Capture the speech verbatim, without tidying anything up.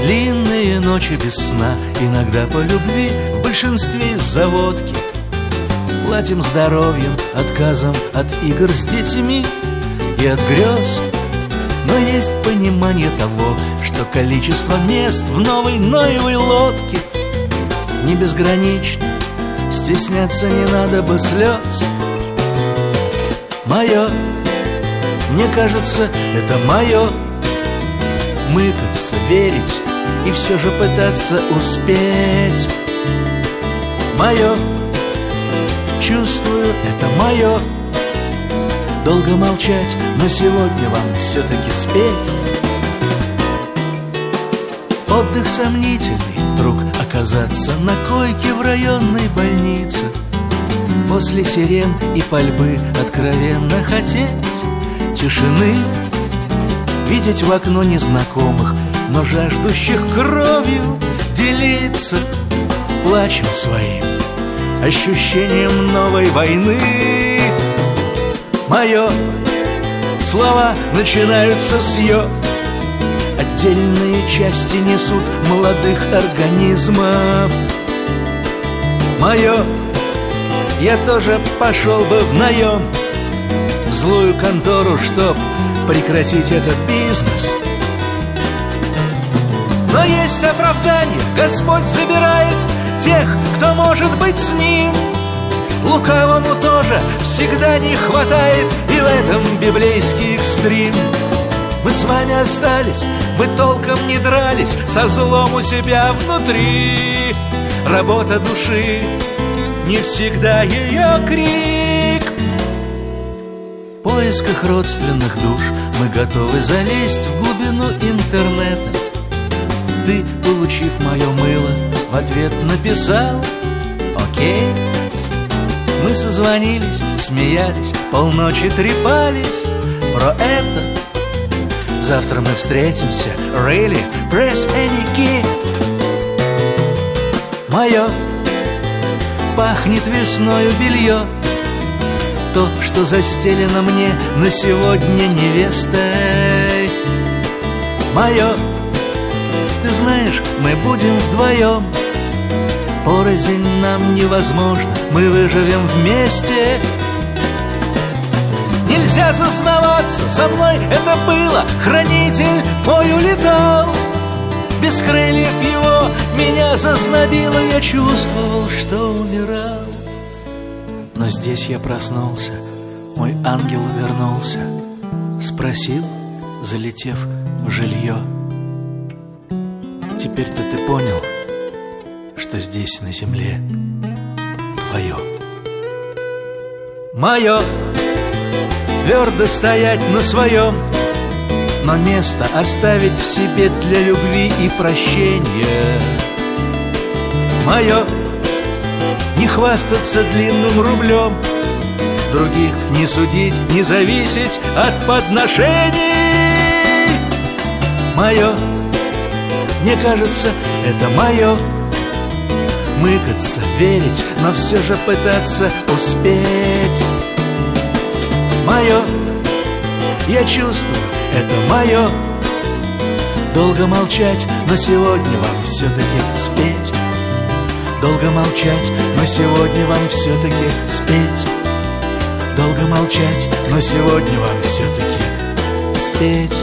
Длинные ночи без сна, иногда по любви, в большинстве из-за водки. Платим здоровьем, отказом от игр с детьми и от грез. Но есть понимание того, что количество мест в новой Ноевой лодке не безгранично, стесняться не надо бы слез. Мое, мне кажется, это мое, мыкаться, верить и все же пытаться успеть. Мое, чувствую, это мое, долго молчать, но сегодня вам все-таки спеть. Отдых сомнительный, вдруг оказаться на койке в районной больнице. После сирен и пальбы откровенно хотеть тишины, видеть в окно незнакомых, но жаждущих кровью делиться плачем своим, ощущением новой войны. Мое, слова начинаются с «ё», отдельные части несут молодых организмов. Мое, я тоже пошел бы в наем, в злую контору, чтоб прекратить этот бизнес. Но есть оправдание, Господь забирает тех, кто может быть с Ним. Лукавому тоже всегда не хватает, и в этом библейский экстрим. Мы с вами остались, мы толком не дрались со злом у себя внутри. Работа души, не всегда ее крик. В поисках родственных душ мы готовы залезть в глубину интернета. Ты, получив мое мыло, в ответ написал «Окей». Мы созвонились, смеялись, полночи трепались про это. Завтра мы встретимся, really, press any key. Мое, пахнет весною белье, то, что застелено мне на сегодня невестой. Мое, ты знаешь, мы будем вдвоем, порознь нам невозможно, мы выживем вместе. Нельзя зазнаваться, со мной это было, хранитель мой улетал. Без крыльев его меня зазнобило, я чувствовал, что умирал. Но здесь я проснулся, мой ангел вернулся, спросил, залетев в жилье: теперь-то ты понял, что здесь на земле твое. Мое, твердо стоять на своем, но место оставить в себе для любви и прощения. Мое, не хвастаться длинным рублем, других не судить, не зависеть от подношений. Мое, мне кажется, это мое, мыкаться, верить, но все же пытаться успеть. Мое, я чувствую, это мое, долго молчать, но сегодня вам все-таки спеть. Долго молчать, но сегодня вам все-таки спеть. Долго молчать, но сегодня вам все-таки спеть.